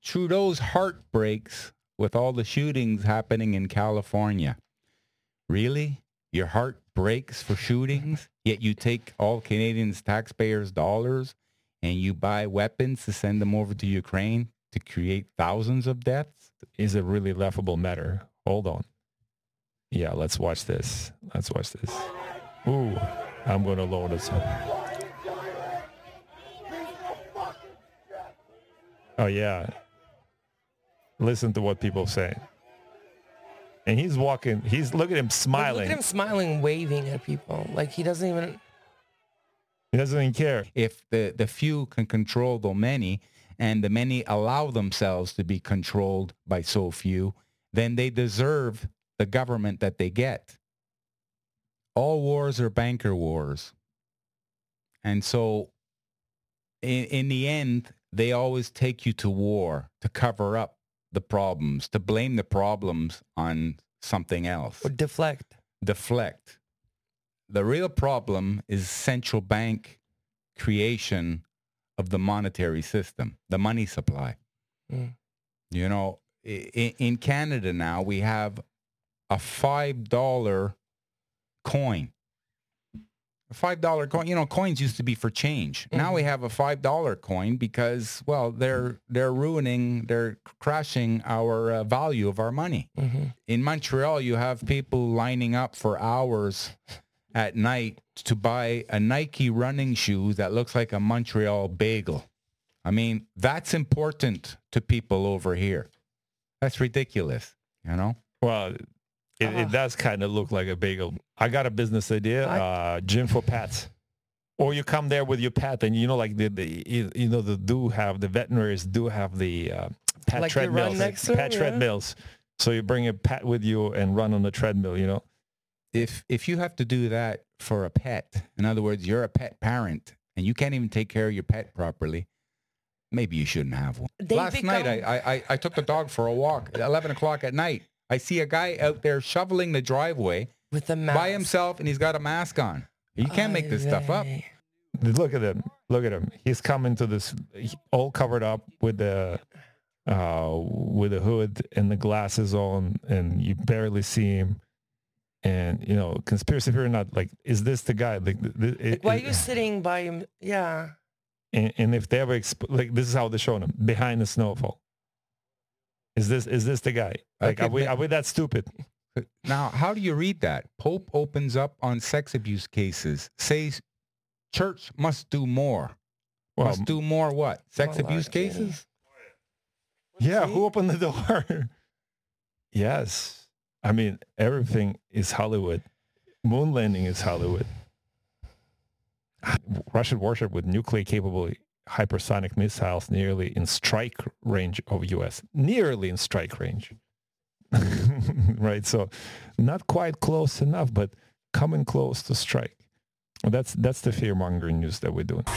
Trudeau's heart breaks with all the shootings happening in California. Really? Your heart breaks for shootings, yet you take all Canadians' taxpayers' dollars and you buy weapons to send them over to Ukraine to create thousands of deaths? Is a really laughable matter. Hold on. Yeah, let's watch this. Ooh, I'm going to load this up. Oh, yeah. Listen to what people say. And he's walking. Look at him smiling. Look at him smiling, waving at people. Like he doesn't even care. If the few can control the many and the many allow themselves to be controlled by so few, then they deserve the government that they get. All wars are banker wars. And so in the end, they always take you to war to cover up the problems, to blame the problems on something else. Or deflect. The real problem is central bank creation of the monetary system, the money supply. You know, in Canada now, we have a $5 coin. A $5 coin, you know, coins used to be for change. Now we have a $5 coin because, well, they're crashing our value of our money. In Montreal, you have people lining up for hours at night to buy a Nike running shoe that looks like a Montreal bagel. I mean, that's important to people over here. That's ridiculous, you know? Well, it does kind of look like a bagel. I got a business idea, gym for pets. Or you come there with your pet and, you know, like the veterinaries do have the pet like treadmills. Treadmills. So you bring a pet with you and run on the treadmill, you know? If you have to do that for a pet, in other words, you're a pet parent and you can't even take care of your pet properly, maybe you shouldn't have one. Last night, I took the dog for a walk at 11 o'clock at night. I see a guy out there shoveling the driveway with a mask by himself, and he's got a mask on. You can't make this stuff up. Look at him. He's coming to this all covered up with the hood and the glasses on, and you barely see him. And, you know, conspiracy theory or not, like, is this the guy? Like why are you sitting by him? Yeah. And if they ever this is how they're showing him behind the snowfall. Is this the guy? Like, are we that stupid? Now, how do you read that? Pope opens up on sex abuse cases, says church must do more. Must do more what? Sex abuse cases? Yeah, who opened the door? Yes. I mean, everything is Hollywood. Moon landing is Hollywood. Russian warship with nuclear-capable hypersonic missiles nearly in strike range of U.S. Nearly in strike range. Right? So not quite close enough, but coming close to strike. That's the fear-mongering news that we're doing.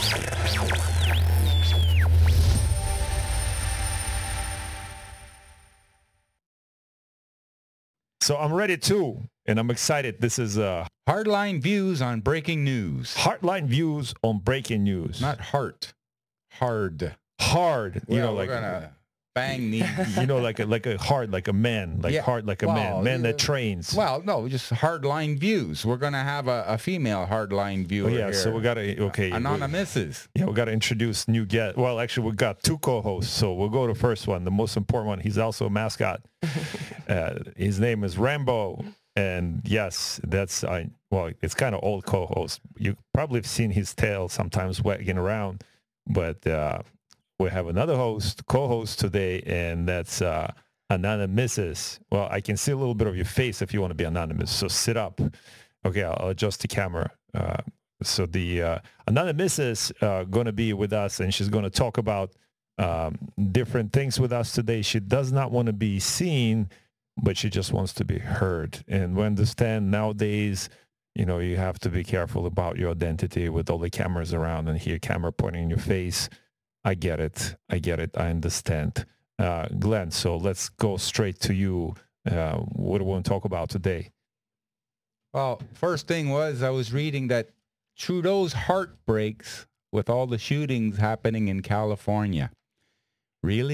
So I'm ready too, and I'm excited. This is Hardline views on breaking news. Hardline views on breaking news. Not heart. Hard. Hard. You know, like gonna bang the. You know, like a hard, like a man, like hard, like a man that trains. Well, no, just hardline views. We're gonna have a female hardline viewer. Yeah, here. so we gotta anonymous. Yeah, we gotta introduce new guest. Well, actually, we got two co-hosts, so we'll go to the first one, the most important one. He's also a mascot. His name is Rambo, and yes, that's it's kind of old co-host. You probably have seen his tail sometimes wagging around, but we have another co-host today, and that's Anonymous. Well, I can see a little bit of your face if you want to be anonymous, so sit up. Okay, I'll adjust the camera. So the Anonymous is going to be with us, and she's going to talk about different things with us today. She does not want to be seen, but she just wants to be heard. And we understand nowadays, you know, you have to be careful about your identity with all the cameras around and hear camera pointing in your face. I get it. I understand. Glenn, so let's go straight to you. What do we want to talk about today? Well, first thing was I was reading that Trudeau's heart breaks with all the shootings happening in California. Really?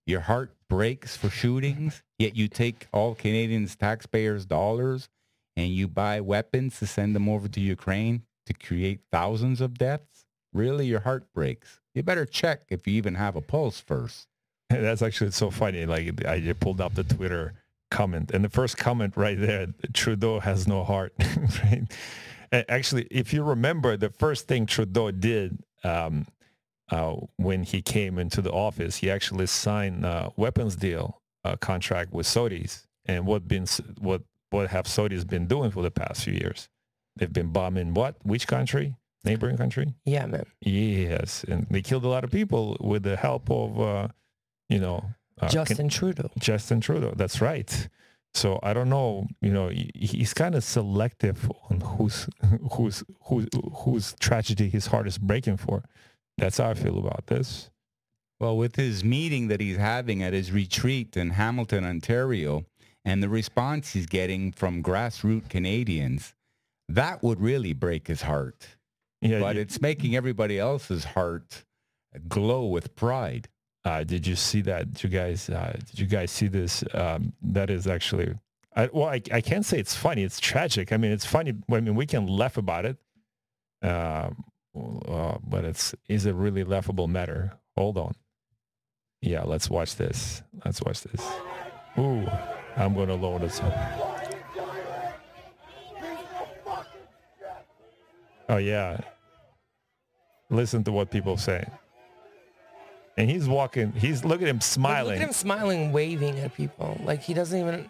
Your heart breaks for shootings, yet you take all Canadians' taxpayers' dollars and you buy weapons to send them over to Ukraine to create thousands of deaths? Really, your heart breaks. You better check if you even have a pulse first. That's actually so funny. Like I just pulled up the Twitter comment, and the first comment right there, Trudeau has no heart. Right? Actually, if you remember, the first thing Trudeau did when he came into the office, he actually signed a weapons deal contract with Saudis. And what have Saudis been doing for the past few years? They've been bombing what? Which country? Neighboring country? Yemen. Yes, and they killed a lot of people with the help of Justin Trudeau. Justin Trudeau, that's right. So I don't know, he's kind of selective on whose tragedy his heart is breaking for. That's how I feel about this. Well, with his meeting that he's having at his retreat in Hamilton, Ontario, and the response he's getting from grassroots Canadians, that would really break his heart. Yeah, but it's making everybody else's heart glow with pride. Did you see that? Did you guys see this? That is actually, I can't say it's funny. It's tragic. I mean, it's funny. I mean, we can laugh about it. But is a really laughable matter. Hold on. Yeah, let's watch this. Ooh, I'm going to load this up. Oh, yeah. Listen to what people say. And he's walking. Look at him smiling. Look at him smiling, waving at people. Like he doesn't even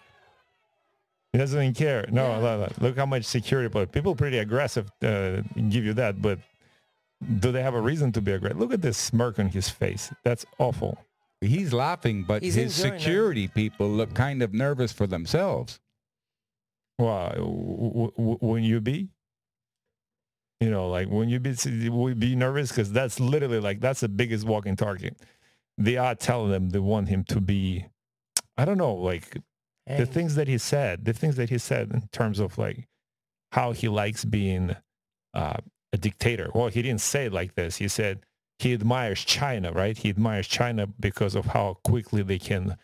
care. No, look how much security. But people are pretty aggressive. Give you that. But do they have a reason to be aggressive? Look at this smirk on his face. That's awful. He's laughing, but He's his enjoying security people look kind of nervous for themselves. Well, wouldn't you be? Like when you be nervous, because that's literally that's the biggest walking target. They are telling them they want him to be, I don't know, the things that he said in terms of how he likes being a dictator. Well, he didn't say it like this. He said he admires China, right? He admires China because of how quickly they can,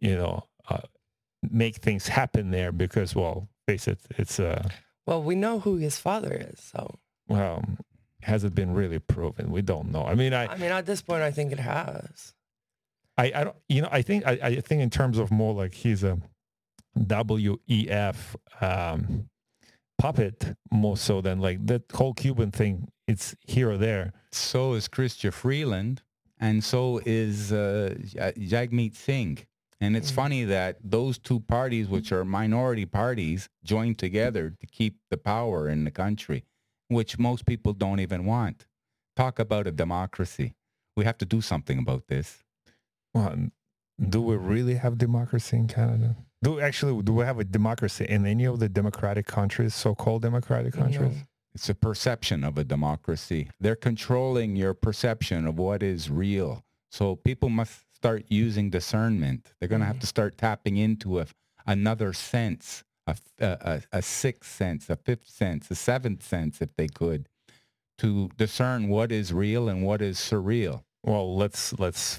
make things happen there because, well, face it, it's well, we know who his father is, so. Well, has it been really proven? We don't know. I mean, at this point, I think it has. I don't. I think in terms of more like he's a WEF puppet more so than that whole Cuban thing. It's here or there. So is Chrystia Freeland, and so is Jagmeet Singh. And it's funny that those two parties, which are minority parties, joined together to keep the power in the country, which most people don't even want. Talk about a democracy. We have to do something about this. Well, do we really have democracy in Canada? Do we have a democracy in any of the democratic countries, so-called democratic countries? No. It's a perception of a democracy. They're controlling your perception of what is real. So people must start using discernment. They're going to have to start tapping into another sense, a sixth sense, a fifth sense, a seventh sense, if they could, to discern what is real and what is surreal. Well, let's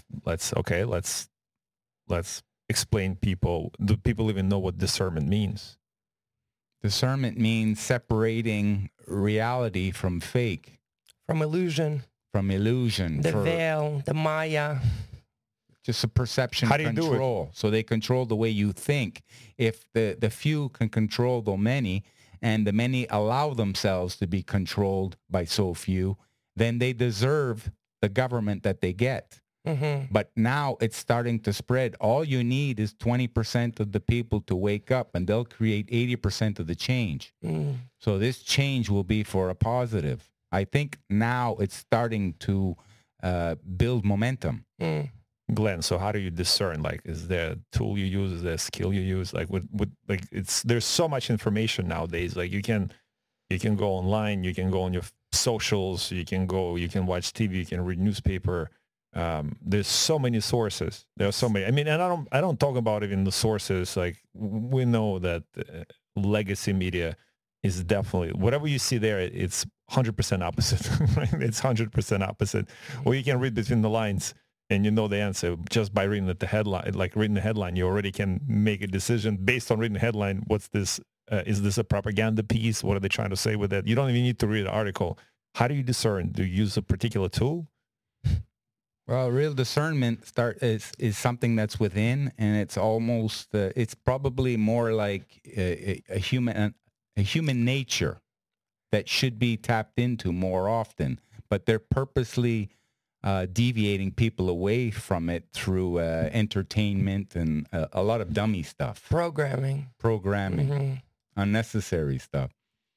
explain people. Do people even know what discernment means? Discernment means separating reality from fake. From illusion. The veil, the Maya. Just a perception How do you control. Do it? So they control the way you think. If the few can control the many, and the many allow themselves to be controlled by so few, then they deserve the government that they get. Mm-hmm. But now it's starting to spread. All you need is 20% of the people to wake up, and they'll create 80% of the change. Mm. So this change will be for a positive. I think now it's starting to build momentum. Mm. Glenn, so how do you discern? Is there a tool you use? Is there a skill you use? There's so much information nowadays. You can go online, you can go on your socials, you can watch TV, you can read newspaper. There's so many sources. There are so many. I mean, and I don't talk about even the sources. We know that legacy media is definitely, whatever you see there, it's 100% opposite. Right? It's 100% opposite. Or you can read between the lines and you know the answer just by reading the headline. Like reading the headline, you already can make a decision based on reading the headline. What's this? Is this a propaganda piece? What are they trying to say with it? You don't even need to read the article. How do you discern? Do you use a particular tool? Well, real discernment is something that's within, and it's almost it's probably more like a human nature that should be tapped into more often. But they're purposely deviating people away from it through entertainment and a lot of dummy stuff, Programming. Mm-hmm. unnecessary stuff.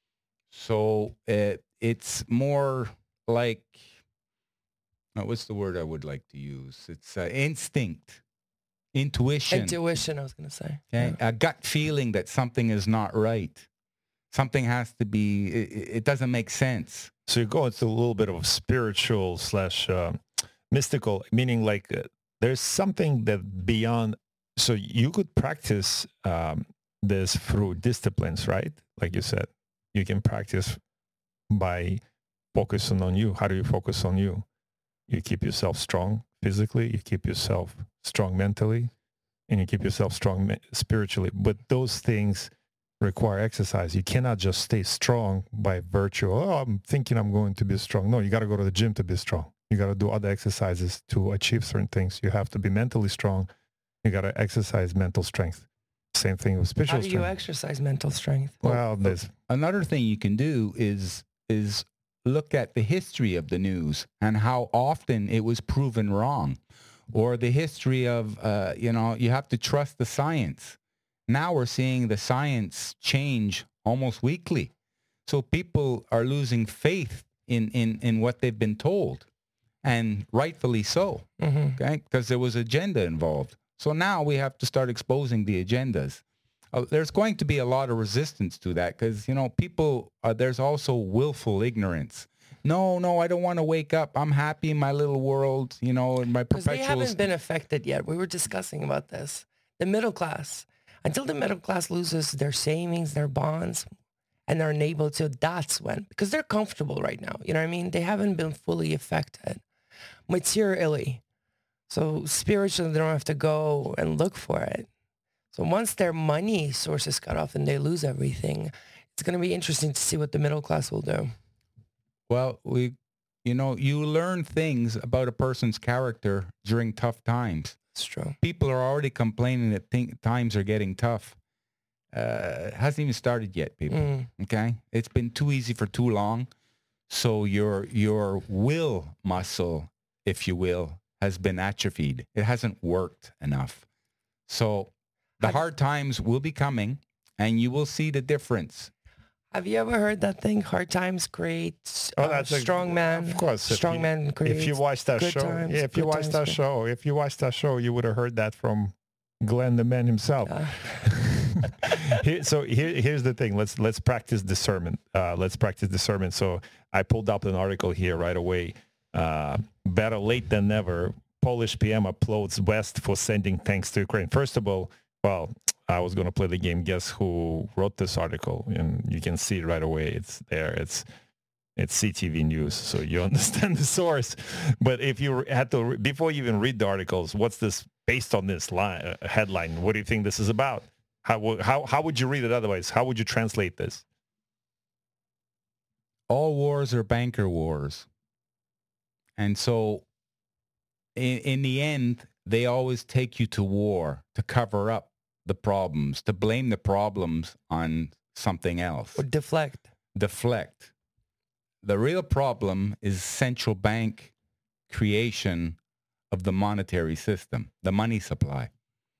So it's more like. What's the word I would like to use? It's instinct, intuition. Intuition, I was going to say. Okay? Yeah. A gut feeling that something is not right. Something has to be, it doesn't make sense. So you go into a little bit of spiritual / mystical, meaning like there's something that beyond, so you could practice this through disciplines, right? Like you said, you can practice by focusing on you. How do you focus on you? You keep yourself strong physically, you keep yourself strong mentally, and you keep yourself strong spiritually. But those things require exercise. You cannot just stay strong by virtue. Oh, I'm thinking I'm going to be strong. No, you got to go to the gym to be strong. You got to do other exercises to achieve certain things. You have to be mentally strong. You got to exercise mental strength. Same thing with spiritual strength. How do you exercise mental strength? Well, there's another thing you can do is look at the history of the news and how often it was proven wrong, or the history of, you have to trust the science. Now we're seeing the science change almost weekly. So people are losing faith in what they've been told, and rightfully so, okay? Because there was agenda involved. So now we have to start exposing the agendas. There's going to be a lot of resistance to that because, people, there's also willful ignorance. No, I don't want to wake up. I'm happy in my little world, in my perpetual... Because they haven't been affected yet. We were discussing about this. The middle class. Until the middle class loses their savings, their bonds, and they're unable to, that's when. Because they're comfortable right now. You know what I mean? They haven't been fully affected materially. So spiritually, they don't have to go and look for it. So once their money source is cut off and they lose everything, it's going to be interesting to see what the middle class will do. Well, you learn things about a person's character during tough times. It's true. People are already complaining that times are getting tough. It hasn't even started yet, people. Okay? It's been too easy for too long. So your will muscle, if you will, has been atrophied. It hasn't worked enough. So the hard times will be coming, and you will see the difference. Have you ever heard that thing? Hard times create strong man. Of course, strong man creates. If you watch that show, times, if you watch that show, you would have heard that from Glenn the man himself. Here's the thing. Let's practice discernment. So I pulled up an article here right away. Better late than never. Polish PM applauds West for sending tanks to Ukraine. First of all, well, I was going to play the game. Guess who wrote this article? And you can see it right away. It's there. It's CTV News, so you understand the source. But if you had to, before you even read the articles, what's this based on this headline? What do you think this is about? How would you read it otherwise? How would you translate this? All wars are banker wars. And so in the end, they always take you to war to cover up the problems, to blame the problems on something else. Or deflect. The real problem is central bank creation of the monetary system, the money supply.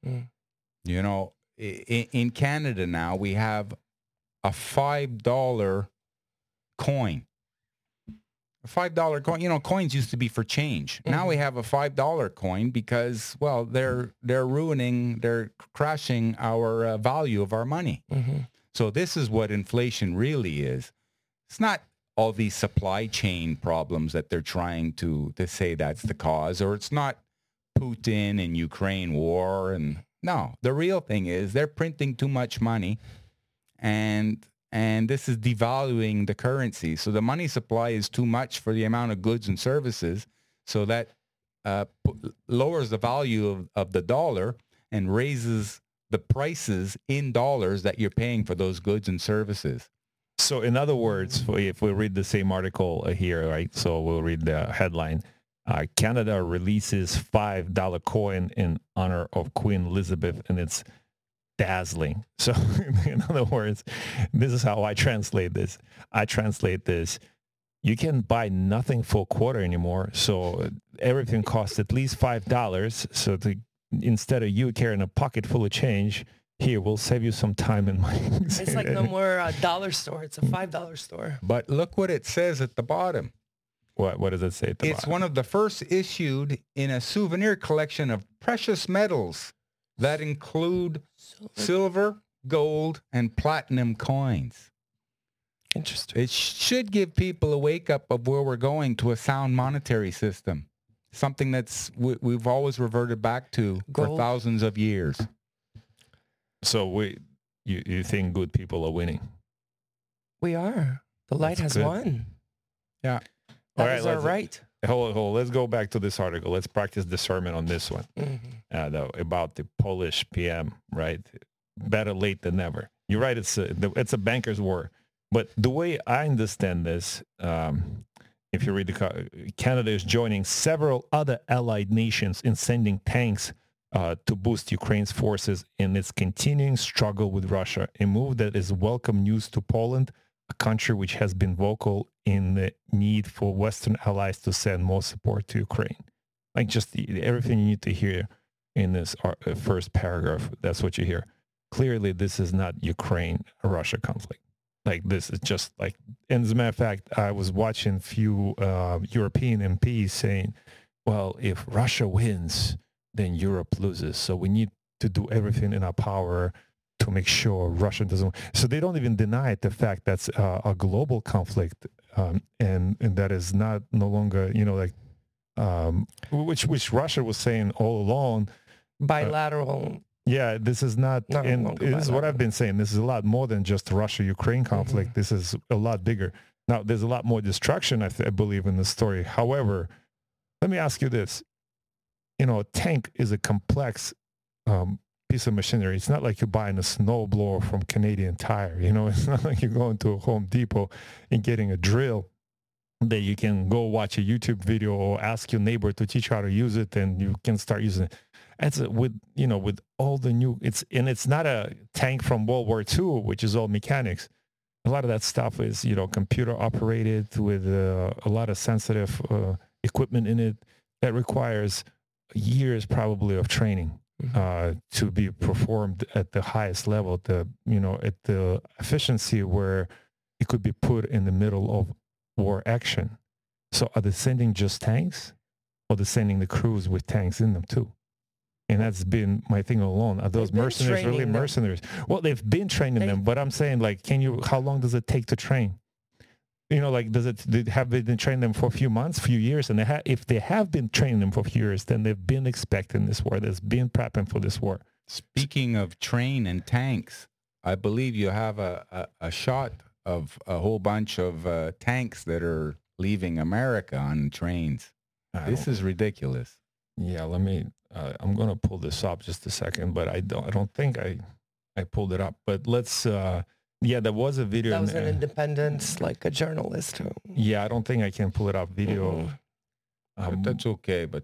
In Canada now, we have a $5 coin. A $5 coin, coins used to be for change. Now we have a $5 coin because, well, they're crashing our value of our money. So this is what inflation really is. It's not all these supply chain problems that they're trying to say that's the cause, or it's not Putin and Ukraine war. And no, the real thing is they're printing too much money, and this is devaluing the currency. So the money supply is too much for the amount of goods and services, so that lowers the value of the dollar and raises the prices in dollars that you're paying for those goods and services. So in other words, if we read the same article here, right? So we'll read the headline. Canada releases $5 coin in honor of Queen Elizabeth, and it's dazzling. So in other words, this is how I translate this. I translate this. You can buy nothing for a quarter anymore. So everything costs at least $5. So instead of you carrying a pocket full of change, here, we'll save you some time and money. It's like no more dollar store. It's a $5 store. But look what it says at the bottom. What does it say at the It's bottom? one of the first issued in a souvenir collection of precious metals that include silver, gold, and platinum coins. Interesting. It should give people a wake up of where we're going to a sound monetary system, something that's we've always reverted back to for Gold. thousands of years. So you think good people are winning? We are. The light That's has good. won. Yeah. That All right, is our let's- right. Hold on. Let's go back to this article. Let's practice discernment on this one. About the Polish PM, right? Better late than never. You're right. It's a banker's war. But the way I understand this, if you read Canada is joining several other allied nations in sending tanks to boost Ukraine's forces in its continuing struggle with Russia, a move that is welcome news to Poland, a country which has been vocal in the need for Western allies to send more support to Ukraine. Like just everything you need to hear in this first paragraph, that's what you hear. Clearly, this is not Ukraine-Russia conflict. Like this is just like, and as a matter of fact, I was watching few European MPs saying, well, if Russia wins, then Europe loses. So we need to do everything in our power to make sure Russia doesn't. So they don't even deny the fact that's a global conflict, and that is not no longer, which Russia was saying all along. Bilateral. Yeah, this is not, No, and won't go this by is that. what I've been saying. This is a lot more than just the Russia-Ukraine conflict. This is a lot bigger. Now, there's a lot more destruction, I believe, in the story. However, let me ask you this. A tank is a complex piece of machinery. It's not like you're buying a snowblower from Canadian Tire. It's not like you're going to a Home Depot and getting a drill that you can go watch a YouTube video or ask your neighbor to teach you how to use it, and you can start using it. It's with all the new, it's not a tank from World War II, which is all mechanics. A lot of that stuff is, computer operated with a lot of sensitive equipment in it that requires years probably of training to be performed at the highest level, at the efficiency where it could be put in the middle of war action. So are they sending just tanks, or they're sending the crews with tanks in them too? And that's been my thing all along. Are those They've been mercenaries really training them. mercenaries? Well, they've been training them, but I'm saying, like, how long does it take to train? Have they been training them for a few months, few years? And if they have been training them for a few years, then they've been expecting this war. They've been prepping for this war. Speaking of train and tanks, I believe you have a shot of a whole bunch of tanks that are leaving America on trains. This is ridiculous. Yeah, let me. I'm going to pull this up just a second, but I don't think I pulled it up. But let's. Yeah, there was a video. That was an independent, like a journalist. Yeah, I don't think I can pull it up. Video. But that's okay. But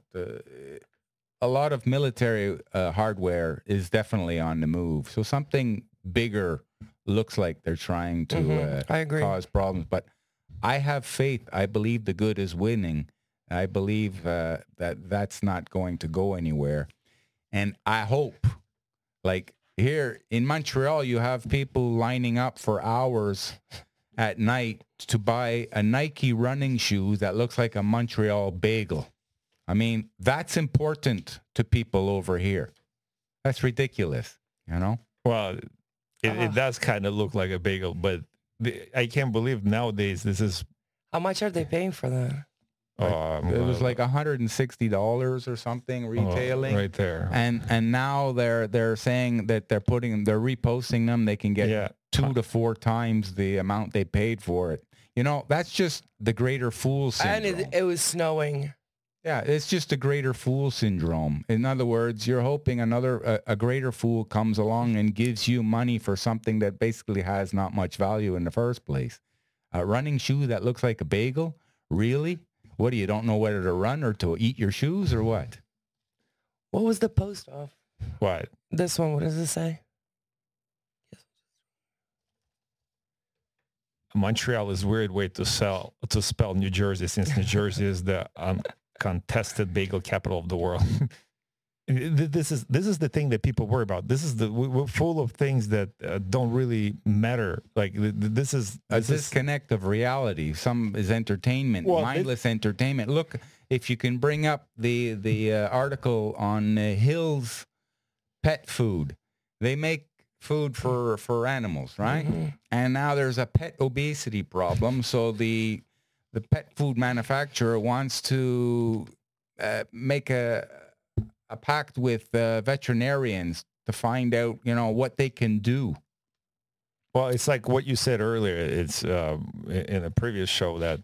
a lot of military hardware is definitely on the move. So something bigger looks like they're trying to I agree. cause problems. But I have faith. I believe the good is winning. I believe that that's not going to go anywhere. And I hope, like here in Montreal, you have people lining up for hours at night to buy a Nike running shoe that looks like a Montreal bagel. I mean, that's important to people over here. That's ridiculous, Well, it does kind of look like a bagel, but I can't believe nowadays this is. How much are they paying for that? It was like $160 or something retailing, right there. and now they're saying that they're reposting them. They can get 2 to 4 times the amount they paid for it. That's just the greater fool syndrome. And it was snowing. Yeah, it's just a greater fool syndrome. In other words, you're hoping a greater fool comes along and gives you money for something that basically has not much value in the first place. A running shoe that looks like a bagel? Really? What do you don't know whether to run or to eat your shoes or what? What was the post of? What? This one, what does it say? Montreal is a weird way to spell New Jersey, since New Jersey is the uncontested bagel capital of the world. This is the thing that people worry about. We're full of things that don't really matter. Like this is a disconnect of reality. Some is entertainment, mindless entertainment. Look, if you can bring up the article on Hill's pet food, they make food for animals, right? Mm-hmm. And now there's a pet obesity problem. So the pet food manufacturer wants to make a pact with veterinarians to find out, what they can do. Well, it's like what you said earlier. It's in a previous show that,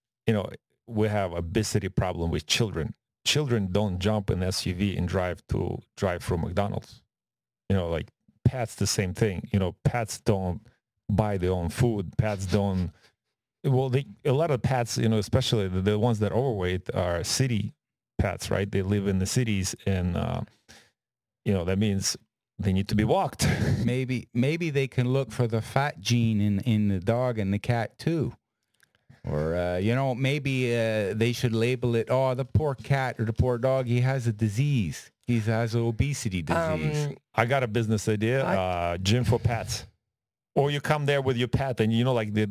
we have obesity problem with children. Children don't jump in SUV and drive through McDonald's. Like pets, the same thing. Pets don't buy their own food. Pets don't. Well, a lot of pets, especially the ones that are overweight, are city pets, right? They live in the cities, and that means they need to be walked. Maybe they can look for the fat gene in the dog and the cat too. Or maybe they should label it, oh, the poor cat or the poor dog, he has a disease. He has an obesity disease. I got a business idea, gym for pets. Or you come there with your pet, and like the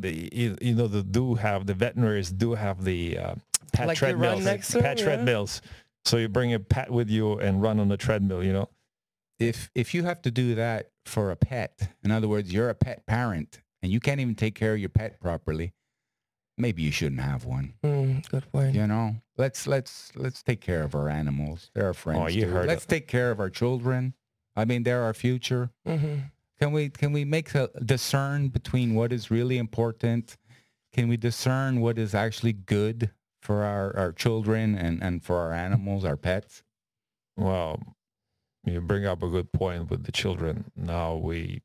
veterinaries do have the pet like treadmills. Treadmills. So you bring a pet with you and run on the treadmill. If you have to do that for a pet, in other words, you're a pet parent and you can't even take care of your pet properly, maybe you shouldn't have one. Good point. Let's take care of our animals. They're our friends. Oh, you heard Let's take care of our children. I mean, they're our future. Mm-hmm. Can we discern between what is really important? Can we discern what is actually good for our children and for our animals, our pets? Well, you bring up a good point with the children. Now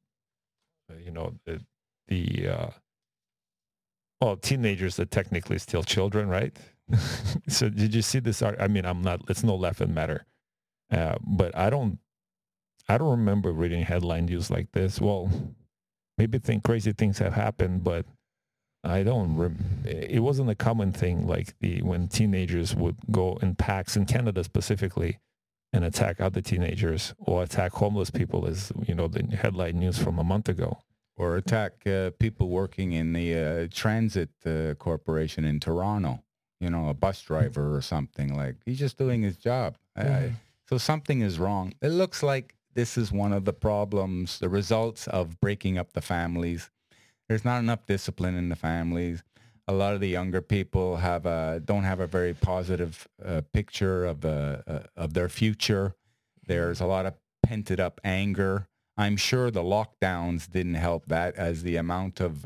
teenagers are technically still children, right? So did you see this? I mean, it's no laughing matter. But I don't remember reading headline news like this. Well, maybe crazy things have happened, but I don't. It wasn't a common thing like when teenagers would go in packs in Canada specifically and attack other teenagers or attack homeless people, as the headline news from a month ago. Or attack people working in the transit corporation in Toronto. A bus driver or something. Like, he's just doing his job. So something is wrong. It looks like this is one of the problems, the results of breaking up the families. There's not enough discipline in the families. A lot of the younger people don't have a very positive picture of their future. There's a lot of pent up anger. I'm sure the lockdowns didn't help that, as the amount of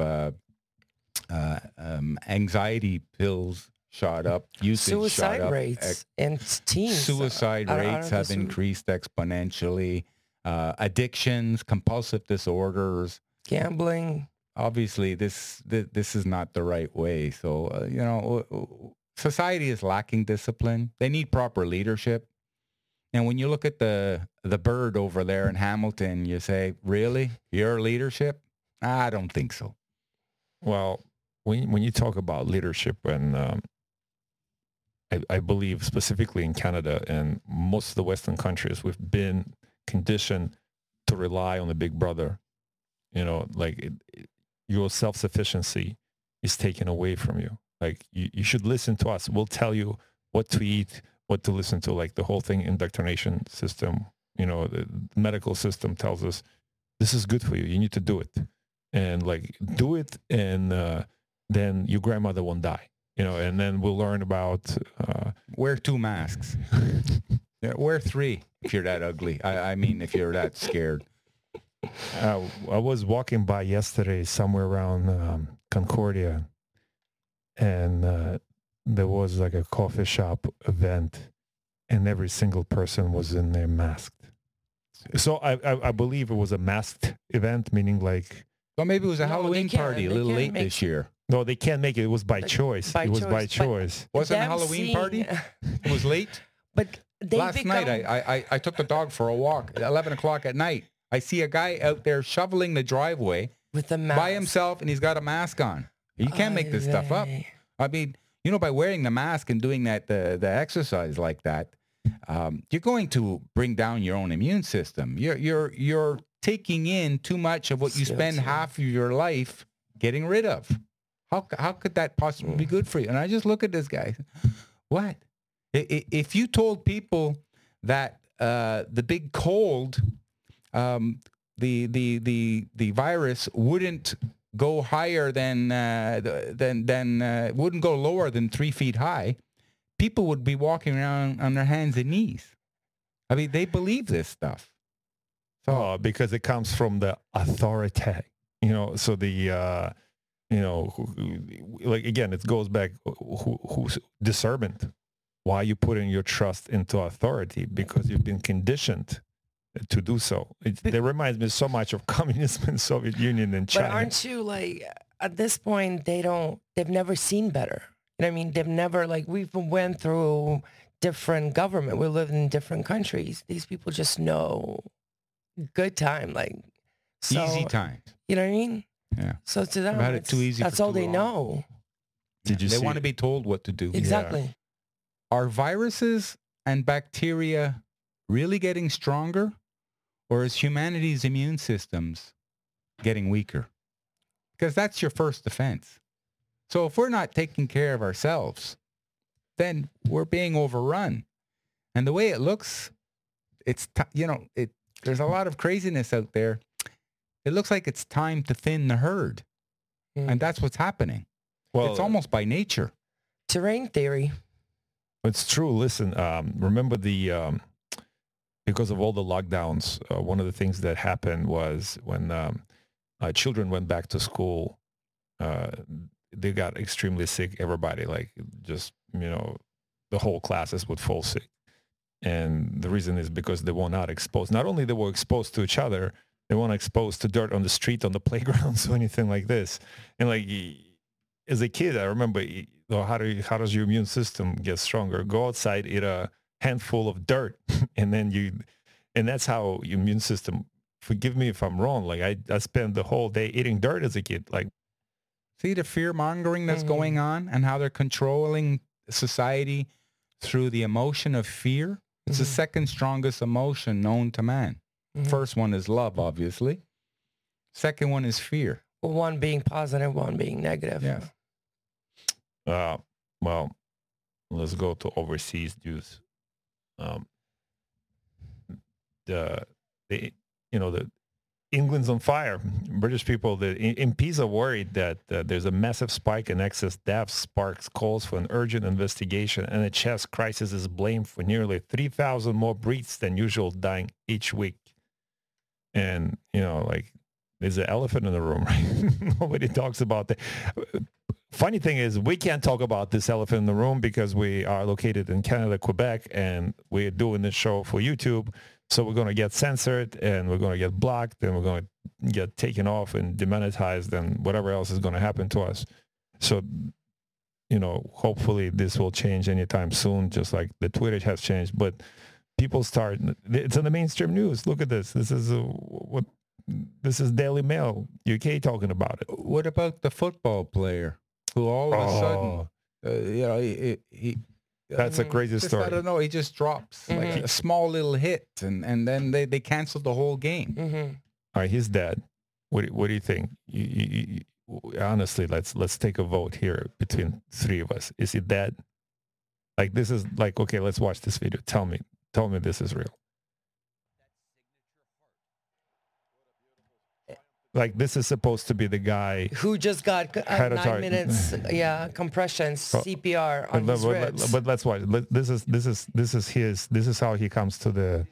anxiety pills shot up, usage suicide shot up. Rates in teens. Suicide rates have increased exponentially. Addictions, compulsive disorders, gambling. Obviously, this is not the right way. So, society is lacking discipline. They need proper leadership. And when you look at the bird over there in Hamilton, you say, really? Your leadership? I don't think so. Well, when you talk about leadership, and I believe specifically in Canada and most of the Western countries, we've been conditioned to rely on the big brother. Your self-sufficiency is taken away from you. Like, you should listen to us. We'll tell you what to eat, what to listen to, like the whole thing indoctrination system. The medical system tells us this is good for you. You need to do it. And do it. And then your grandmother won't die, and then we'll learn about. Wear 2 masks. Yeah, wear 3 if you're that ugly. I mean, if you're that scared. I was walking by yesterday somewhere around Concordia, and there was like a coffee shop event and every single person was in there masked. So I believe it was a masked event, meaning like, Well, maybe it was a No, they Halloween can't. party a They little can't late make- this year. no, they can't make it. It was by But- choice. by It was by choice, but- choice. Wasn't a Them Halloween seeing- party? It was late. But they Last night, I took the dog for a walk at 11 o'clock at night. I see a guy out there shoveling the driveway with the mask by himself, and he's got a mask on. You can't make this stuff up. I mean, you know, by wearing the mask and doing that the exercise like that, you're going to bring down your own immune system. You're taking in too much of what you spend CO2. half of your life getting rid of. How could that possibly be good for you? And I just look at this guy. What? If you told people that the big cold, the virus wouldn't go higher than wouldn't go lower than 3 feet high, people would be walking around on their hands and knees. I mean, they believe this stuff. So Because it comes from the authority, you know, so the, you know, like, again, it goes back, who's discernment. Why you putting your trust into authority? Because you've been conditioned to do so. That reminds me so much of communism and Soviet Union and China. But aren't you like, at this point, they've never seen better. You know what I mean? They've never, like, we've went through different government. We live in different countries. These people just know good time, like, so, easy times. You know what I mean? Yeah. So to them, I've had it too easy that's for all too they long. know. Did you They see want to be told what to do. Exactly. Are viruses and bacteria really getting stronger, or is humanity's immune systems getting weaker? Because that's your first defense. So if we're not taking care of ourselves, then we're being overrun. And the way it looks, there's a lot of craziness out there. It looks like it's time to thin the herd. Mm. And that's what's happening. Well, It's almost by nature. Terrain theory. it's true. Listen, remember because of all the lockdowns, one of the things that happened was when children went back to school, they got extremely sick. Everybody, like, just, you know, the whole classes would fall sick. And the reason is because they were not exposed. Not only they were exposed to each other, they weren't exposed to dirt on the street, on the playgrounds, or anything like this. And like, as a kid, I remember, how does your immune system get stronger? Go outside, eat a handful of dirt, and that's how your immune system. Forgive me if I'm wrong. Like, I spent the whole day eating dirt as a kid. Like, See the fear mongering that's going on and how they're controlling society through the emotion of fear. It's the second strongest emotion known to man. First one is love, obviously. Second one is fear. One being positive, one being negative. Yeah. Well, let's go to overseas news. The England's on fire. British people, the MPs are worried that there's a massive spike in excess deaths, sparks calls for an urgent investigation. NHS crisis is blamed for nearly 3,000 more Brits than usual dying each week. And, you know, like, there's an elephant in the room, right? Nobody talks about that. Funny thing is, we can't talk about this elephant in the room because we are located in Canada, Quebec, and we're doing this show for YouTube. So we're going to get censored, and we're going to get blocked, and we're going to get taken off and demonetized, and whatever else is going to happen to us. So, you know, hopefully this will change anytime soon, just like the Twitter has changed. But people start, it's in the mainstream news. Look at this. This is Daily Mail, UK, talking about it. What about the football player who all of a sudden, he That's a crazy just, story. I don't know. He just drops like a small little hit, and then they canceled the whole game. All right, he's dead. What do you think? Honestly, let's take a vote here between three of us. Is he dead? Like, this is like, okay, let's watch this video. Tell me this is real. Like, this is supposed to be the guy Who just got Head of 9 heart. minutes, compression, CPR on his ribs. But let's watch. This is how he comes to the.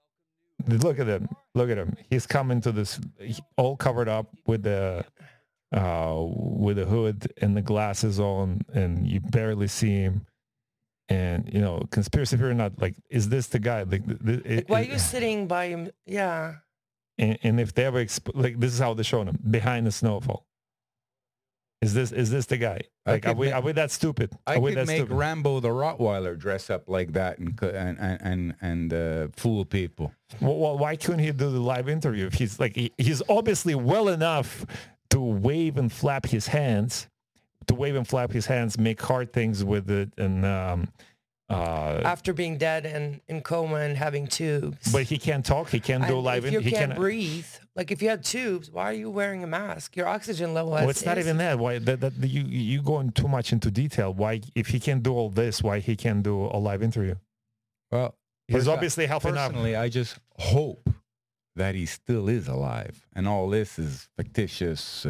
Look at him. He's coming to this all covered up with the with a hood and the glasses on, and you barely see him. And, you know, conspiracy theory or not, like, is this the guy? Like, why are you sitting by him? Yeah. And if they ever, like, this is how they're showing him, behind the snowfall. Is this the guy? Like, are we that stupid? I could make Rambo the Rottweiler dress up like that and fool people. Well, why couldn't he do the live interview? If he's like, he's obviously well enough to wave and flap his hands, make hard things with it, and after being dead and in coma and having tubes. But he can't talk. He can't do live. If you can't breathe, like if you had tubes, why are you wearing a mask? Your oxygen level. Well, it's not even that. Why that you going too much into detail? Why, if he can do all this, why he can't do a live interview? Well, he's obviously healthy enough. Personally, I just hope that he still is alive, and all this is fictitious.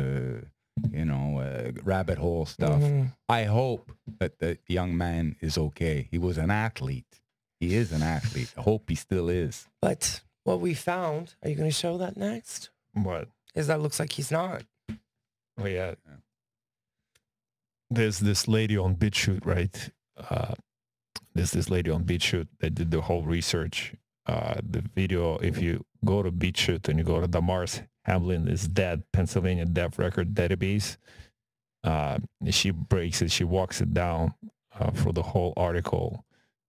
Rabbit hole stuff. Mm-hmm. I hope that the young man is okay. He was an athlete. He is an athlete. I hope he still is. But what we found, are you going to show that next? What? Is that looks like he's not. Oh, yeah. There's this lady on BitChute, right? There's this lady on BitChute that did the whole research. The video, if you go to BitChute and you go to Damar Hamlin is Dead, Pennsylvania Death Record Database, she breaks it, she walks it down for the whole article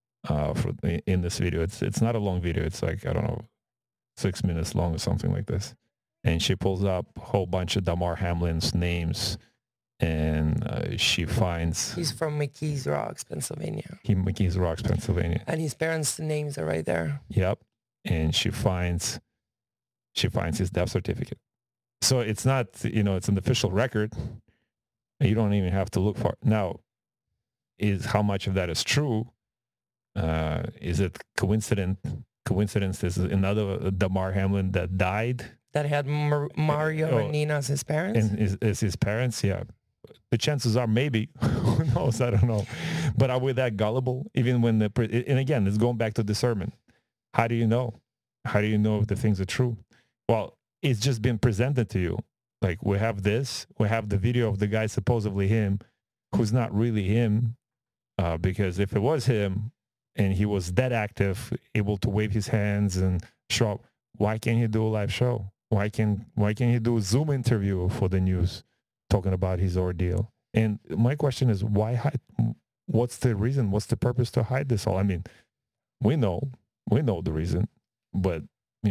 in this video. It's not a long video. It's like, I don't know, 6 minutes long or something like this. And she pulls up a whole bunch of Damar Hamlin's names, and she finds... He's from McKees Rocks, Pennsylvania. McKees Rocks, Pennsylvania. And his parents' names are right there. Yep. And she finds his death certificate. So it's not, it's an official record. You don't even have to look for it. Now, is how much of that is true? Is it coincidence? Is another Damar Hamlin that died? That had Mario and Nina as his parents? And is his parents, yeah. The chances are maybe. Who knows? I don't know. But are we that gullible? Even when and again, it's going back to discernment. How do you know? How do you know if the things are true? Well, it's just been presented to you. Like, we have this, we have the video of the guy, supposedly him, who's not really him, because if it was him and he was that active, able to wave his hands and show up, why can't he do a live show? Why can't he do a Zoom interview for the news talking about his ordeal? And my question is, why hide? What's the reason? What's the purpose to hide this all? I mean, we know the reason, but,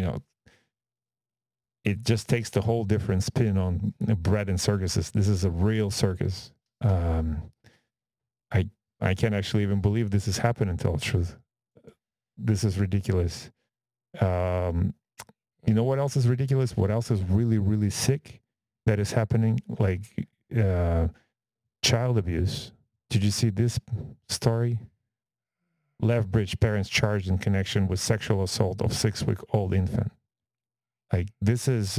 it just takes the whole different spin on bread and circuses. This is a real circus. I can't actually even believe this is happening, to tell the truth. This is ridiculous. You know what else is ridiculous? What else is really, really sick that is happening? Like child abuse. Did you see this story? Lethbridge parents charged in connection with sexual assault of 6-week-old infant. Like, this is,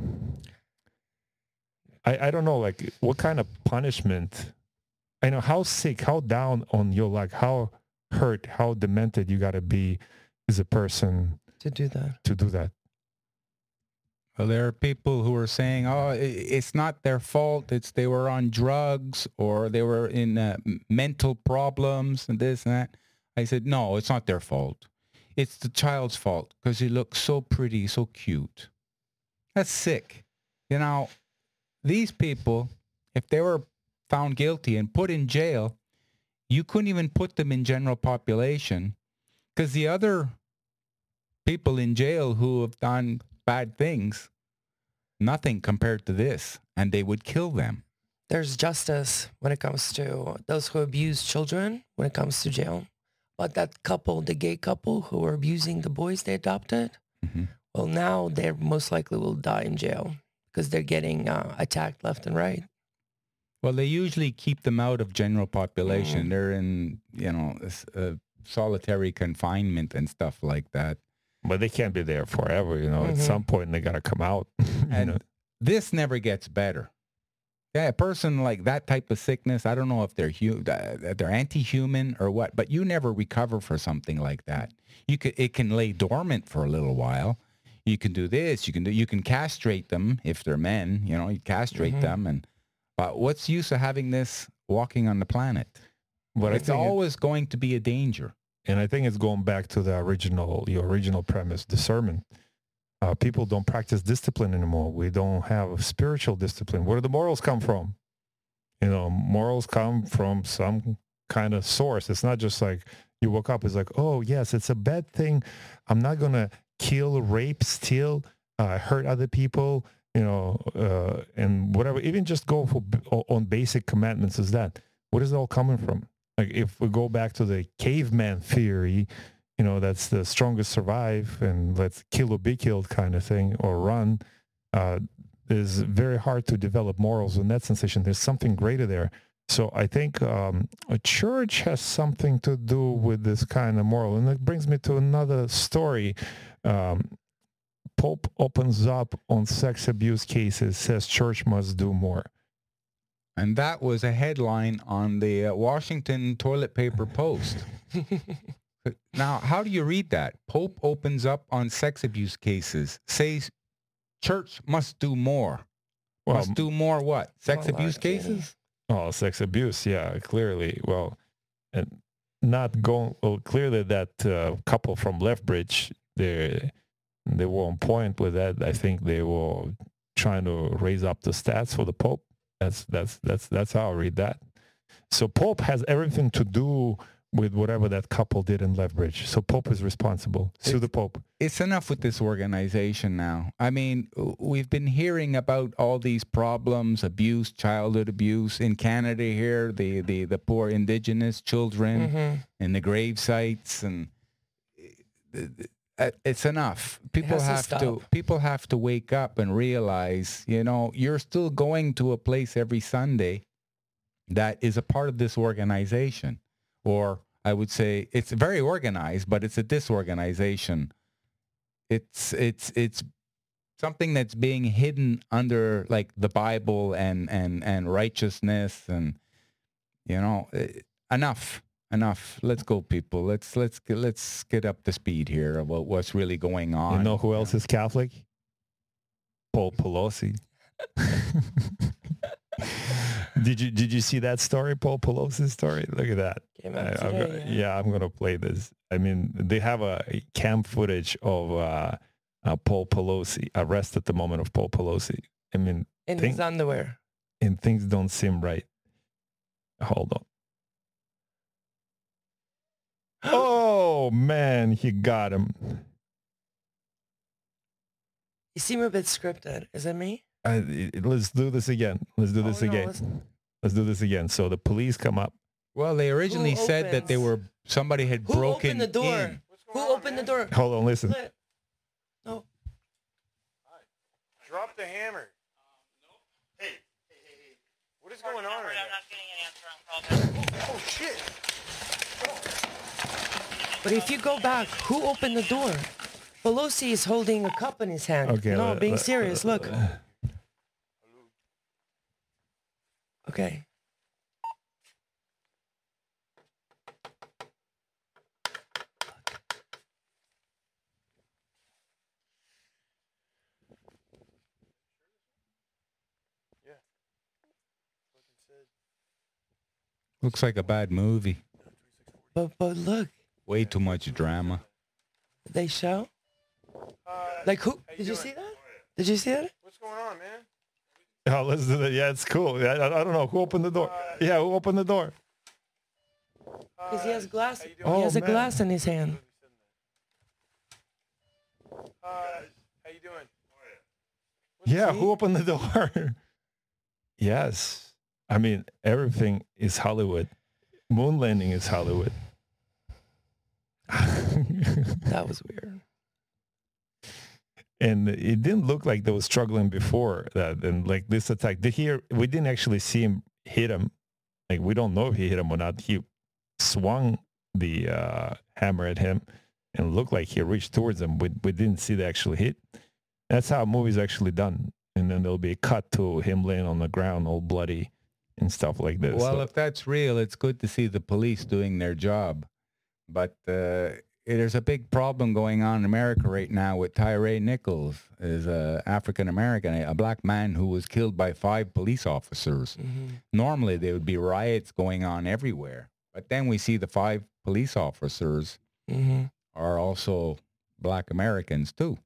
I don't know, like, what kind of punishment? I know how sick, how down on your, like, how hurt, how demented you got to be as a person to do that. Well, there are people who are saying, oh, it's not their fault. They were on drugs, or they were in mental problems and this and that. I said, no, it's not their fault. It's the child's fault because he looks so pretty, so cute. That's sick. These people, if they were found guilty and put in jail, you couldn't even put them in general population, because the other people in jail who have done bad things, nothing compared to this, and they would kill them. There's justice when it comes to those who abuse children when it comes to jail. But that couple, the gay couple who were abusing the boys they adopted, well, now they most likely will die in jail because they're getting attacked left and right. Well, they usually keep them out of general population. They're in, solitary confinement and stuff like that. But they can't be there forever, At some point, they got to come out. And this never gets better. Yeah, a person like that type of sickness, I don't know if they're anti-human or what, but you never recover for something like that. It can lay dormant for a little while. You can do this. You can castrate them if they're men. You castrate them, and But what's the use of having this walking on the planet? But It's always going to be a danger. And I think it's going back to your original premise, discernment. People don't practice discipline anymore. We don't have spiritual discipline. Where do the morals come from? You know, morals come from some kind of source. It's not just like you woke up, it's like, oh, yes, it's a bad thing. I'm not going to kill, rape, steal, hurt other people, you know, and whatever. Even just go on basic commandments is that. What is it all coming from? Like if we go back to the caveman theory, you know, that's the strongest survive and let's kill or be killed kind of thing or run, is very hard to develop morals in that sensation. There's something greater there. So I think a church has something to do with this kind of moral. And it brings me to another story. Pope opens up on sex abuse cases, says church must do more. And that was a headline on the Washington Toilet Paper Post. Now, how do you read that? Pope opens up on sex abuse cases, says church must do more. Well, Must do more what? Sex abuse Malarkey. cases? Oh, sex abuse. Yeah, clearly. Well, and not going, well, clearly that couple from Lethbridge, they were on point with that. I think they were trying to raise up the stats for the Pope. That's how I read that. So Pope has everything to do with whatever that couple did in Lethbridge. So Pope is responsible. Sue the Pope. It's enough with this organization now. I mean, we've been hearing about all these problems, abuse, childhood abuse in Canada here, the poor Indigenous children and the grave sites, and it's enough. People have to wake up and realize, you know, you're still going to a place every Sunday that is a part of this organization. Or I would say it's very organized, but it's a disorganization. It's something that's being hidden under like the Bible and righteousness, and you know, enough. Let's go, people. Let's get up to speed here about what's really going on. You know who else is Catholic? Paul Pelosi. Did you see that story, Paul Pelosi's story? Look at that. Came out today, I'm gonna play this. I mean, they have a cam footage of Paul Pelosi arrested at the moment of Paul Pelosi. I mean, in his underwear. And things don't seem right. Hold on. Oh man, he got him. You seem a bit scripted. Is it me? Let's do this again. Let's do this again. So the police come up. Well, they originally said that somebody had broken opened the door? in. Who opened the door? Hold on, listen. No. Drop the hammer. No. Hey. What is going on right now? I'm not getting an answer on call. Oh, shit. But if you go back, who opened the door? Pelosi is holding a cup in his hand. Okay, no, being serious. Look. Okay. Looks like a bad movie. But look. Way too much drama. Did they show? Like who? Did you see that? Did you see that? What's going on, man? Oh, let's do that. Yeah, it's cool. I don't know. Who opened the door? Yeah, who opened the door? Because he has glass. He Oh, has a man. glass in his hand. How you doing? Yeah, who opened the door? Yes. I mean, everything is Hollywood. Moon landing is Hollywood. That was weird. And it didn't look like they were struggling before that. And like this attack, we didn't actually see him hit him. Like we don't know if he hit him or not. He swung the hammer at him and looked like he reached towards him. We didn't see the actual hit. That's how a movie's actually done. And then there'll be a cut to him laying on the ground all bloody and stuff like this. Well, So- if that's real, it's good to see the police doing their job. But there's a big problem going on in America right now with Tyree Nichols, is a African American, a black man who was killed by 5 police officers. Normally, there would be riots going on everywhere, but then we see the 5 police officers are also black Americans too.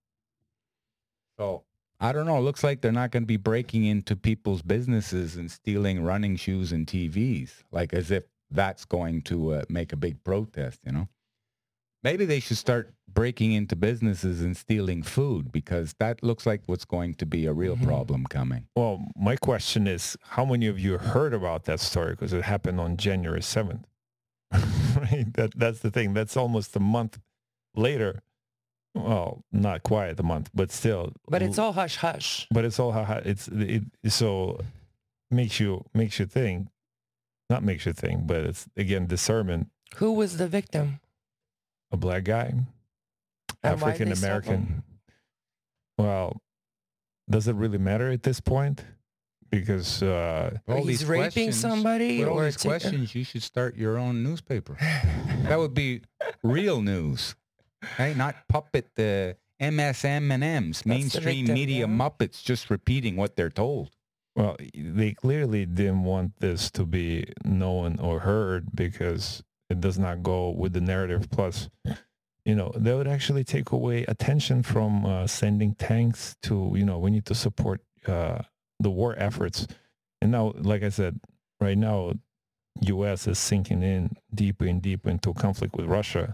So I don't know. It looks like they're not going to be breaking into people's businesses and stealing running shoes and TVs, like as if that's going to make a big protest, you know? Maybe they should start breaking into businesses and stealing food, because that looks like what's going to be a real problem coming. Well, my question is, how many of you heard about that story? Because it happened on January 7th. Right? That's the thing. That's almost a month later. Well, not quite a month, but still. But it's all hush hush. But it's all it so makes you think. Not makes you think, but it's again discernment. Who was the victim? A black guy, And why African they stop him? American. Well, does it really matter at this point? Because All He's these raping questions- somebody, with all or these taking- questions, you should start your own newspaper. That would be real news, right? Not puppet the MSM&Ms, mainstream victim, media yeah. muppets just repeating what they're told. well, they clearly didn't want this to be known or heard because it does not go with the narrative. Plus, they would actually take away attention from sending tanks to, we need to support the war efforts. And now, like I said, right now, U.S. is sinking in deeper and deeper into conflict with Russia.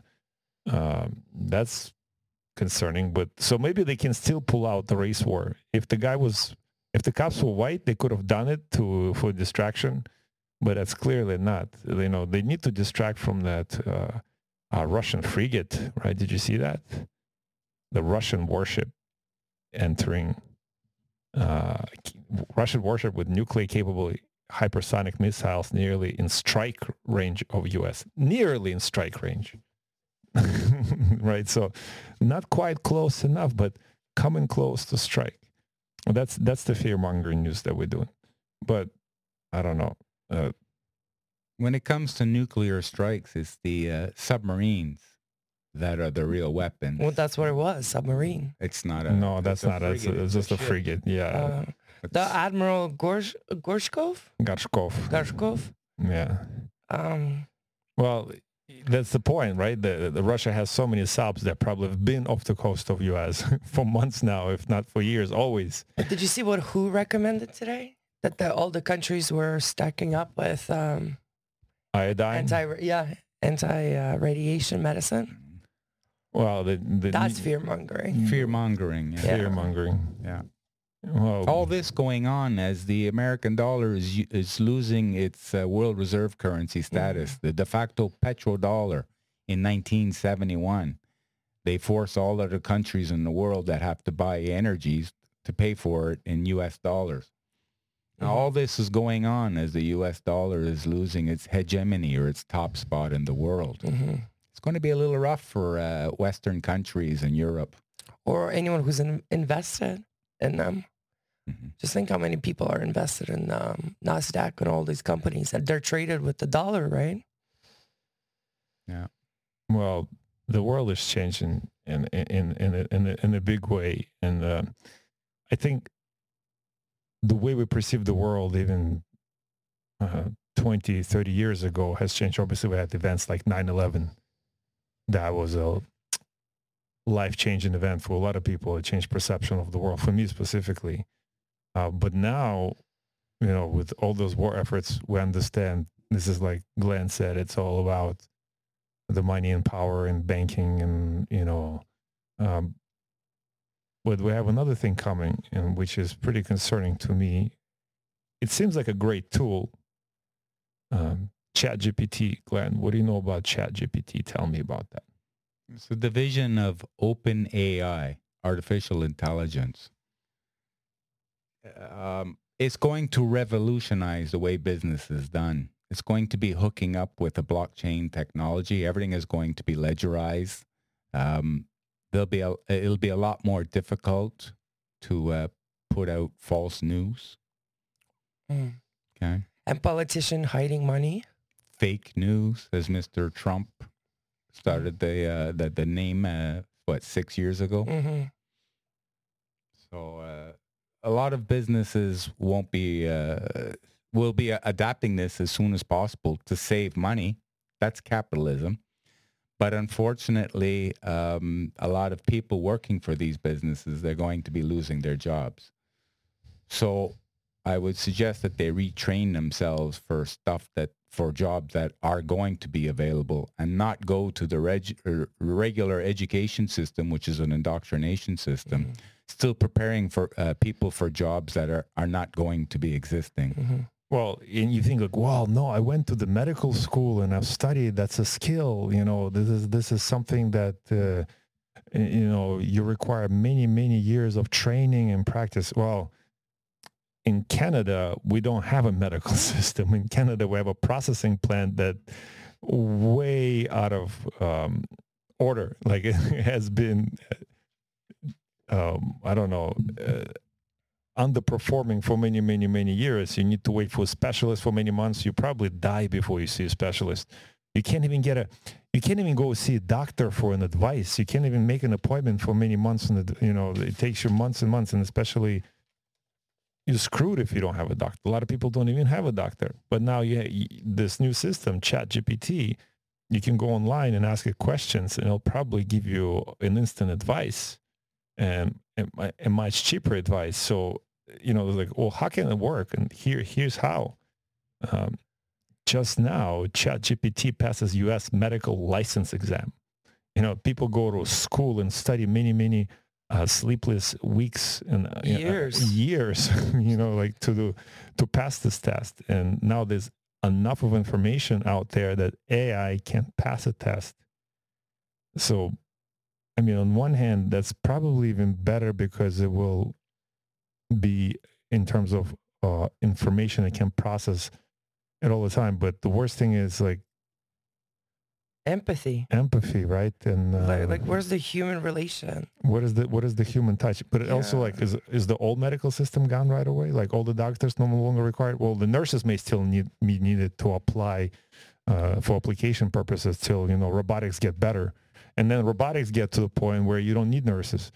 That's concerning. But so maybe they can still pull out the race war. If the cops were white, they could have done it for distraction. But that's clearly not. They need to distract from that Russian frigate, right? Did you see that? The Russian warship entering Russian warship with nuclear-capable hypersonic missiles nearly in strike range of U.S. Nearly in strike range, right? So not quite close enough, but coming close to strike. Well, that's the fear-mongering news that we're doing. But I don't know. When it comes to nuclear strikes, it's the submarines that are the real weapons. Well, that's what it was, submarine. It's not a... No, that's it's a not. It's frigate, just a ship. frigate. Yeah, The Admiral Gorshkov? Gorshkov. Yeah. Well, that's the point, right? The Russia has so many subs that probably have been off the coast of U.S. for months now, if not for years, always. Did you see what WHO recommended today? That all the countries were stacking up with Iodine. anti-radiation medicine. Well, That's fear-mongering. Fear-mongering. Yeah. fear-mongering. Yeah. Well, All this going on as the American dollar is losing its world reserve currency status, the de facto petrodollar in 1971. They force all other countries in the world that have to buy energies to pay for it in U.S. dollars. Now, all this is going on as the U.S. dollar is losing its hegemony or its top spot in the world. It's going to be a little rough for Western countries in Europe. Or anyone who's invested in them. Just think how many people are invested in NASDAQ and all these companies that they're traded with the dollar, right? Yeah. well, the world is changing in a big way, and I think the way we perceive the world even 20, 30 years ago has changed. Obviously, we had events like 9/11. That was a life-changing event for a lot of people. It changed perception of the world, for me specifically. But now, with all those war efforts, we understand this is like Glenn said, it's all about the money and power and banking and, but we have another thing coming, and which is pretty concerning to me. It seems like a great tool. ChatGPT, Glenn, what do you know about ChatGPT? Tell me about that. It's the division of OpenAI, artificial intelligence. It's going to revolutionize the way business is done. It's going to be hooking up with the blockchain technology. Everything is going to be ledgerized. It'll be a lot more difficult to put out false news. Okay. And politician hiding money. Fake news, as Mr. Trump started the name, 6 years ago? Mm-hmm. So a lot of businesses will be adapting this as soon as possible to save money. That's capitalism. But unfortunately, a lot of people working for these businesses, they're going to be losing their jobs. So I would suggest that they retrain themselves for jobs that are going to be available, and not go to the regular education system, which is an indoctrination system, still preparing for people for jobs that are not going to be existing. Mm-hmm. Well, and you think like, well, no, I went to the medical school and I've studied. That's a skill. This is something that, you require many, many years of training and practice. Well, in Canada, we don't have a medical system. In Canada, we have a processing plant that way out of order. Like it has been, underperforming for many, many, many years. You need to wait for a specialist for many months. You probably die before you see a specialist. You can't even go see a doctor for an advice. You can't even make an appointment for many months. And it takes you months and months, and especially you're screwed if you don't have a doctor. A lot of people don't even have a doctor. But now this new system, ChatGPT, you can go online and ask it questions, and it'll probably give you an instant advice and much cheaper advice. So, like, well, how can it work? And here's how. Just now, ChatGPT passes U.S. medical license exam. People go to school and study many, many sleepless weeks and years, like to pass this test. And now there's enough of information out there that AI can't pass a test. So, on one hand, that's probably even better because it will be, in terms of information, it can process it all the time. But the worst thing is like empathy, right? And like where's the human relation? What is the human touch? But it also, like, is the old medical system gone right away? Like, all the doctors no longer required? Well, the nurses may still be needed to apply for application purposes till robotics get better. And then robotics get to the point where you don't need nurses.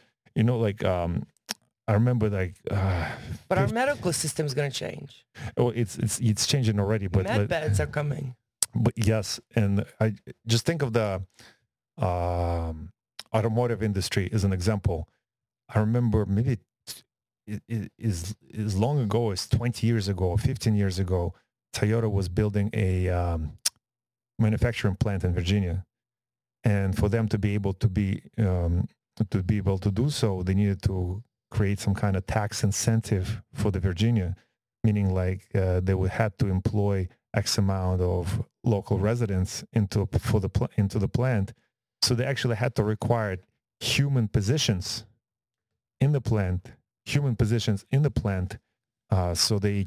I remember but our medical system is going to change. Oh, it's changing already. But med beds are coming. But yes, and I just think of the automotive industry as an example. I remember maybe it is as long ago as 20 years ago or 15 years ago, Toyota was building a manufacturing plant in Virginia. And for them to be able to do so, they needed to create some kind of tax incentive for the Virginia, meaning like they would have to employ X amount of local residents into the plant. So they actually had to require human positions in the plant, so they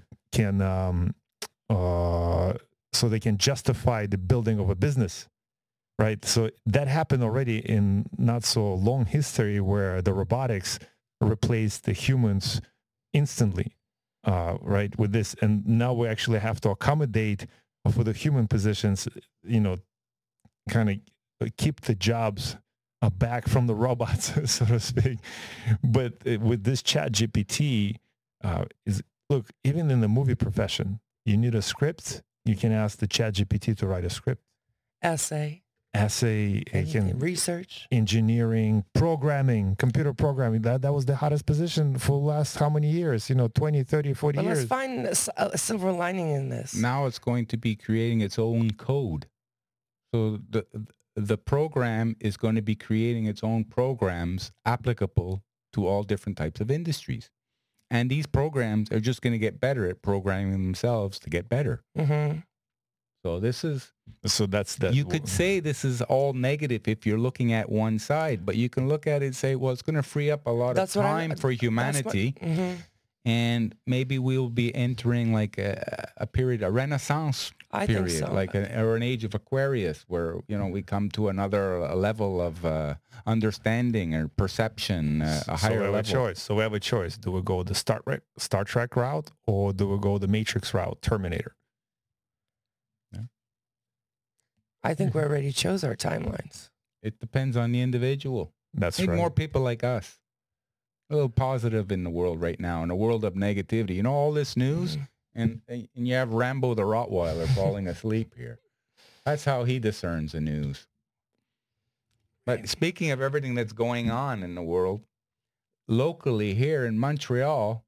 can justify the building of a business. Right. So that happened already in not so long history, where the robotics replaced the humans instantly, right, with this. And now we actually have to accommodate for the human positions, kind of keep the jobs back from the robots, so to speak. But with this ChatGPT, look, even in the movie profession, you need a script. You can ask the ChatGPT to write a script. Essay, research, engineering, programming, computer programming. That was the hottest position for the last how many years? 20, 30, 40 years. Let's find a silver lining in this. Now it's going to be creating its own code. So the program is going to be creating its own programs applicable to all different types of industries. And these programs are just going to get better at programming themselves to get better. Mm-hmm. So that's that. You could say this is all negative if you're looking at one side, but you can look at it and say, well, it's going to free up a lot of time for humanity. And maybe we'll be entering like a period, a Renaissance period, think so. like or an age of Aquarius, where we come to another level of understanding or perception, a higher level. So we have a choice. Do we go the Star Trek route, or do we go the Matrix route, Terminator? I think we already chose our timelines. It depends on the individual. That's Need right. more people like us. A little positive in the world right now, in a world of negativity. You know, all this news, and you have Rambo the Rottweiler falling asleep here. That's how he discerns the news. But speaking of everything that's going on in the world, locally here in Montreal,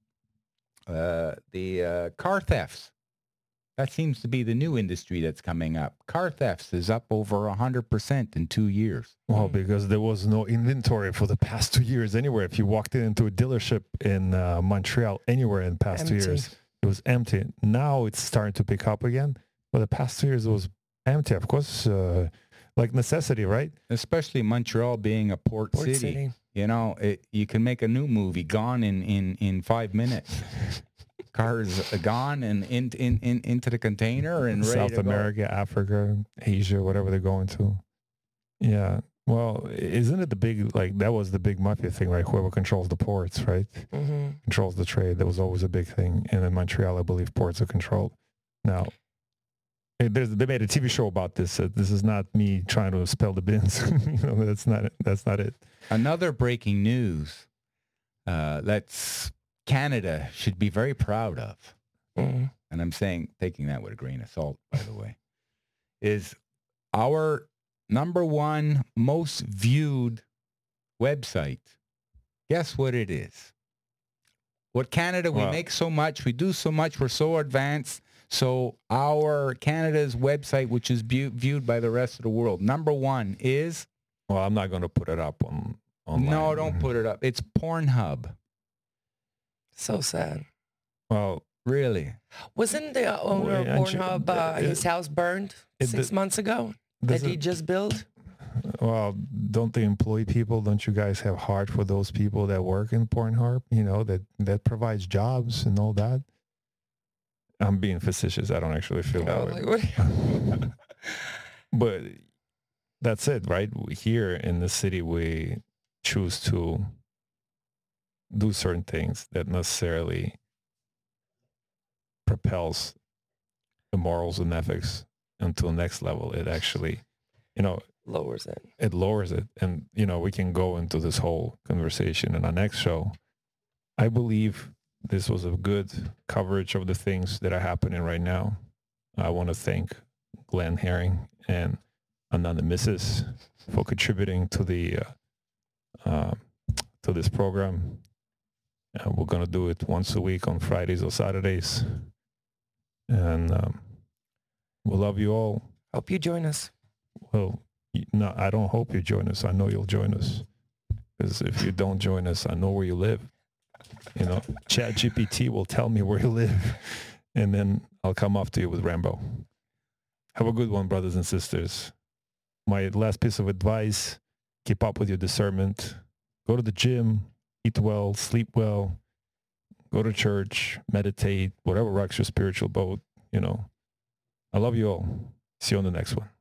the car thefts. That seems to be the new industry that's coming up. Car thefts is up over 100% in 2 years. Well, because there was no inventory for the past 2 years anywhere. If you walked into a dealership in Montreal anywhere in the past 2 Empty. years, it was empty. Now it's starting to pick up again. But the past 2 years it was empty. Of course, like necessity, right? Especially Montreal being a port city. You know, you can make a new movie, Gone in 5 minutes. Cars gone and into the container and ready South to go. America, Africa, Asia, whatever they're going to. Yeah. Well, isn't it the big, like, that was the big mafia thing, right? Whoever controls the ports, right? Mm-hmm. Controls the trade. That was always a big thing. And in Montreal, I believe ports are controlled. Now, they made a TV show about this. This is not me trying to spill the beans. You know, that's not it. Another breaking news that's Canada should be very proud of, Mm-hmm. and I'm saying, taking that with a grain of salt, by the way, is our number one most viewed website. Guess what it is? What Canada, we Well- make so much, we do so much, we're so advanced. So our Canada's website, which is viewed by the rest of the world, number one is... Well, I'm not going to put it up online. No, don't put it up. It's Pornhub. So sad. Well, Really? Wasn't the owner of Wait, Angie, Pornhub, his house burned it- 6 months ago does that he it- just built? Well, don't they employ people? Don't you guys have heart for those people that work in Pornhub? You know, that provides jobs and all that. I'm being facetious. I don't actually feel that Oh, way. like, what? But that's it, right? Here in the city, we choose to do certain things that necessarily propels the morals and ethics into the next level. It actually, you know, Lowers it. it lowers it. And, you know, we can go into this whole conversation in our next show. I believe this was a good coverage of the things that are happening right now. I want to thank Glenn Herring and Anonymous for contributing to the to this program. We're going to do it once a week on Fridays or Saturdays. And we love you all. Hope you join us. Well, no, I don't hope you join us. I know you'll join us. Because if you don't join us, I know where you live. You know, ChatGPT will tell me where you live. And then I'll come after you with Rambo. Have a good one, brothers and sisters. My last piece of advice, keep up with your discernment. Go to the gym, eat well, sleep well, go to church, meditate, whatever rocks your spiritual boat, you know. I love you all. See you on the next one.